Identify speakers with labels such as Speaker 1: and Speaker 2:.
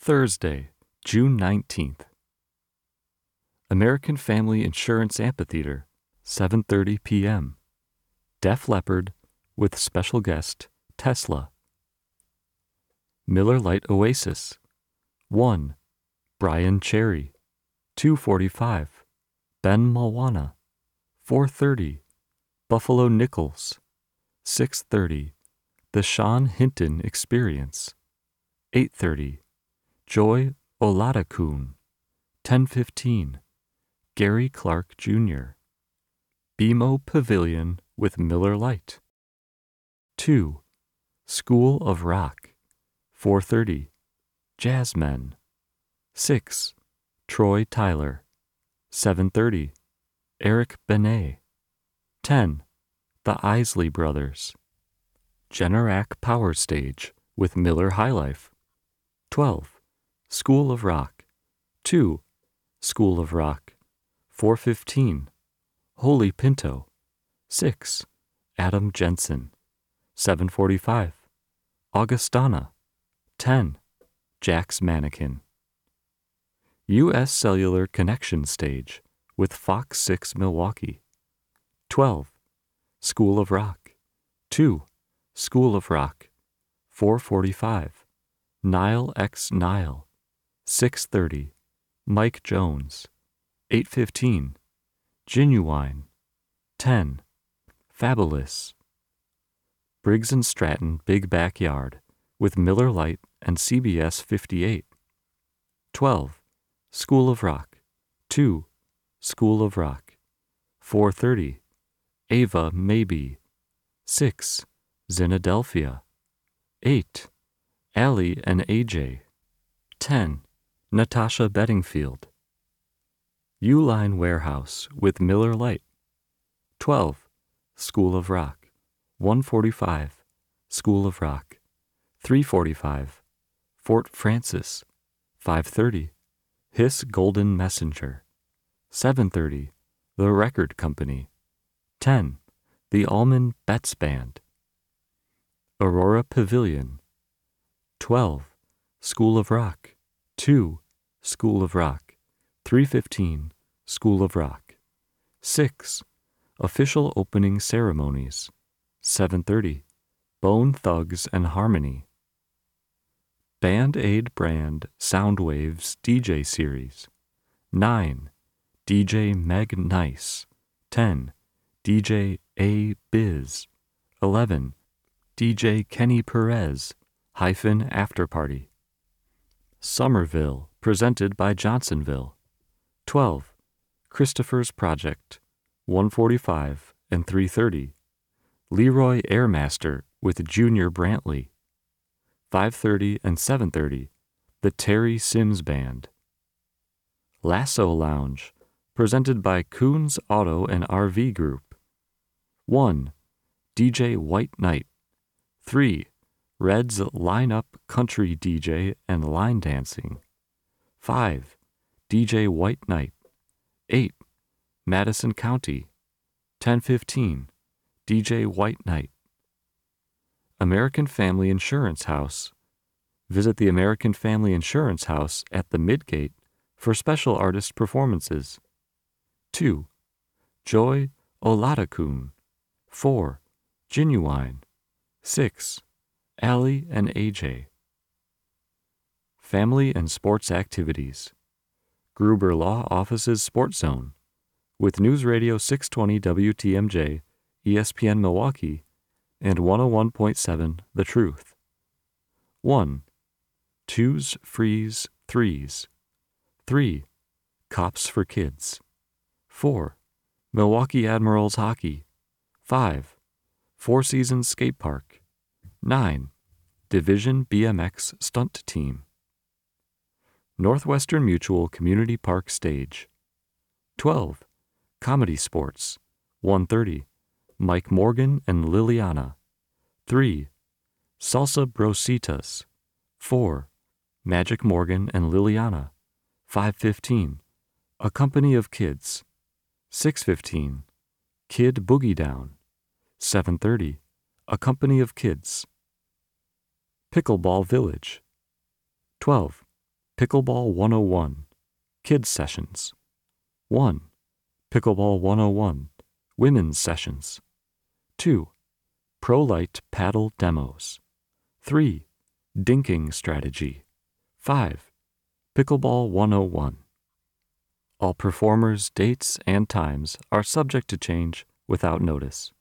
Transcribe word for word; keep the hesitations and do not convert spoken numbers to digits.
Speaker 1: Thursday, June nineteenth. American Family Insurance Amphitheater, seven thirty p.m. Def Leppard with special guest Tesla. Miller Lite Oasis, one. Brian Cherry, two forty-five. Ben Malwana, four thirty. Buffalo Nichols, six thirty. The Sean Hinton Experience, eight thirty. Joy Oladokun, ten fifteen. Gary Clark Junior B M O Pavilion with Miller Lite. two. School of Rock, four thirty. Jazzmen. six. Troy Tyler, seven thirty. Eric Benet. ten. The Isley Brothers. Generac Power Stage with Miller High Life. twelve. School of Rock, two. School of Rock, four fifteen. Holy Pinto, six. Adam Jensen, seven forty-five. Augustana, ten. Jack's Mannequin. U S Cellular Connection Stage with Fox six Milwaukee. twelve. School of Rock, two. School of Rock, four forty-five. Nile X Nile, six thirty. Mike Jones, eight fifteen. Genuine, ten. Fabulous. Briggs and Stratton Big Backyard with Miller Lite and C B S fifty-eight. twelve. School of Rock, two. School of Rock, four thirty. Ava Maybe, six. Xenadelphia, eight. Allie and A J, ten. Natasha Bedingfield. Uline Warehouse with Miller Lite, twelve. School of Rock, one forty-five. School of Rock, three forty-five. Fort Francis, five thirty. Hiss Golden Messenger, seven thirty. The Record Company, ten. The Allman Betts Band. Aurora Pavilion, twelve. School of Rock, two. School of Rock, three fifteen. School of Rock, six. Official Opening Ceremonies, seven thirty. Bone Thugs and Harmony. Band-Aid Brand Soundwaves D J Series, nine. D J Meg Nice, ten. D J A Biz, eleven. D J Kenny Perez, hyphen After Party. Somerville, presented by Johnsonville, twelve. Christopher's Project, one forty-five and three thirty. Leroy Airmaster with Junior Brantley, five thirty and seven thirty. The Terry Sims Band. Lasso Lounge, presented by Coons Auto and R V Group, one. D J White Knight, three. Red's Line Up Country D J and Line Dancing, five. D J White Knight, eight. Madison County, ten fifteen. D J White Knight. American Family Insurance House. Visit the American Family Insurance House at the Midgate for special artist performances. two. Joy Oladokun, four. Genuine, six. Allie and A J. Family and Sports Activities. Gruber Law Office's Sports Zone with News Radio six twenty W T M J, E S P N Milwaukee, and one oh one point seven The Truth. one. Twos, Frees, Threes. three. Cops for Kids. four. Milwaukee Admirals Hockey. five. Four Seasons Skate Park. nine. Division B M X Stunt Team. Northwestern Mutual Community Park Stage. twelve. Comedy Sports, one thirty. Mike Morgan and Liliana. three. Salsa Brositas. four. Magic Morgan and Liliana. five fifteen. A Company of Kids. six fifteen. Kid Boogie Down. seven thirty. A Company of Kids. Pickleball Village. twelve. Pickleball one oh one, Kids Sessions. one. Pickleball one oh one, Women's Sessions. two. Pro-Light Paddle Demos. three. Dinking Strategy. five. Pickleball one oh one. All performers, dates, and times are subject to change without notice.